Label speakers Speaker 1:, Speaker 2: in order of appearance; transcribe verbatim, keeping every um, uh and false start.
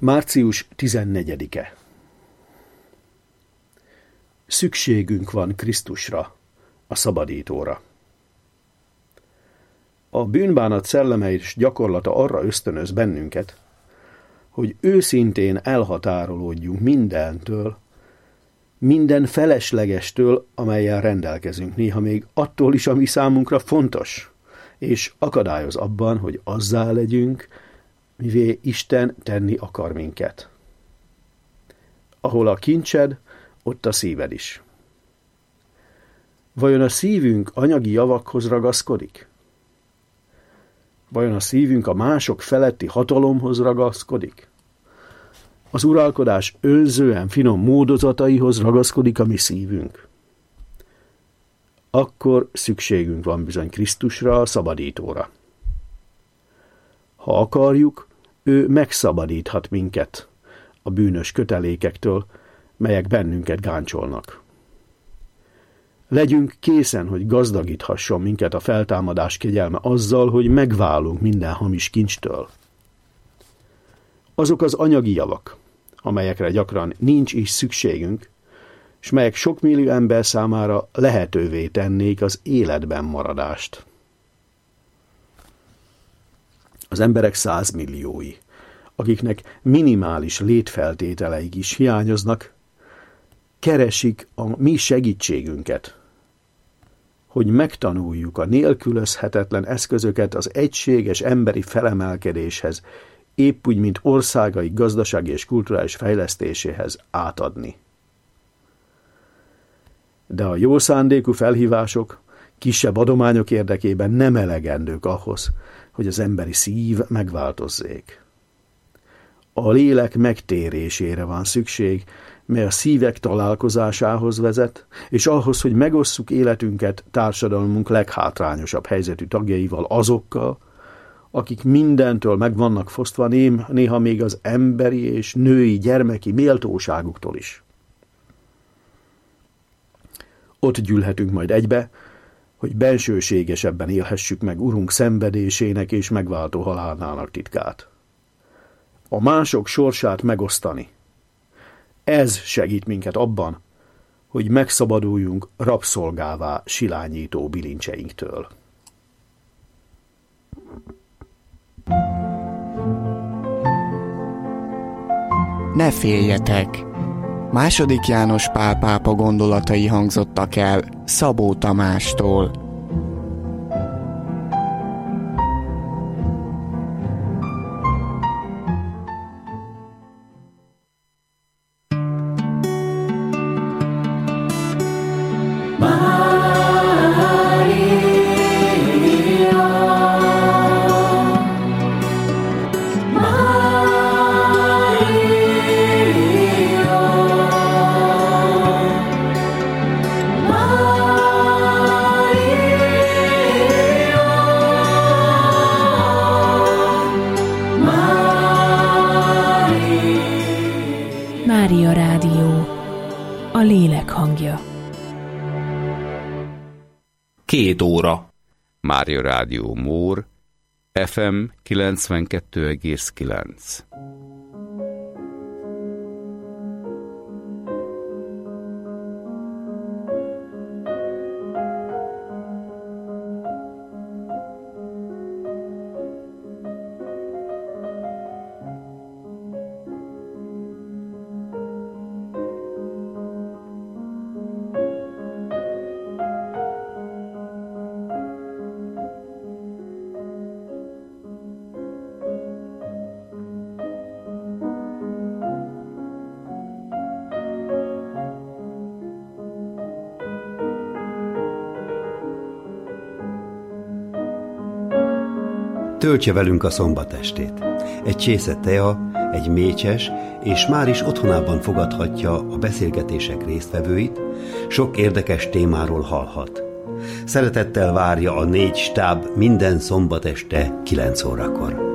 Speaker 1: március tizennegyedike. Szükségünk van Krisztusra, a szabadítóra. A bűnbánat szelleme és gyakorlata arra ösztönöz bennünket, hogy őszintén elhatárolódjunk mindentől, minden feleslegestől, amellyel rendelkezünk, néha még attól is, ami számunkra fontos, és akadályoz abban, hogy azzá legyünk, mivé Isten tenni akar minket. Ahol a kincsed, ott a szíved is. Vajon a szívünk anyagi javakhoz ragaszkodik? Vajon a szívünk a mások feletti hatalomhoz ragaszkodik? Az uralkodás önzően finom módozataihoz ragaszkodik a mi szívünk? Akkor szükségünk van bizony Krisztusra, a szabadítóra. Ha akarjuk, ő megszabadíthat minket a bűnös kötelékektől, melyek bennünket gáncsolnak. Legyünk készen, hogy gazdagíthasson minket a feltámadás kegyelme azzal, hogy megválunk minden hamis kincstől. Azok az anyagi javak, amelyekre gyakran nincs is szükségünk, és melyek sokmillió ember számára lehetővé tennék az életben maradást. Az emberek százmilliói, akiknek minimális létfeltételeik is hiányoznak, keresik a mi segítségünket, hogy megtanuljuk a nélkülözhetetlen eszközöket az egységes emberi felemelkedéshez, épp úgy, mint országaik gazdasági és kulturális fejlesztéséhez átadni. De a jó szándékú felhívások kisebb adományok érdekében nem elegendők ahhoz, hogy az emberi szív megváltozzék. A lélek megtérésére van szükség, mely a szívek találkozásához vezet, és ahhoz, hogy megosszuk életünket társadalmunk leghátrányosabb helyzetű tagjaival, azokkal, akik mindentől meg vannak fosztva, néha még az emberi és női gyermeki méltóságuktól is. Ott gyűlhetünk majd egybe, hogy bensőségesebben élhessük meg Urunk szenvedésének és megváltó halálának titkát. A mások sorsát megosztani. Ez segít minket abban, hogy megszabaduljunk rabszolgává silányító bilincseinktől.
Speaker 2: Ne féljetek! Második János Pál pápa gondolatai hangzottak el Szabó Tamástól.
Speaker 3: Mária Rádió, a lélek hangja.
Speaker 4: Két óra. Mária Rádió Mór, ef em kilencvenkettő egész kilenc.
Speaker 5: Töltse velünk a szombatestét. Egy csésze tea, egy mécses, és már is otthonában fogadhatja a beszélgetések résztvevőit, sok érdekes témáról hallhat. Szeretettel várja a négy stáb minden szombat este kilenc órakor.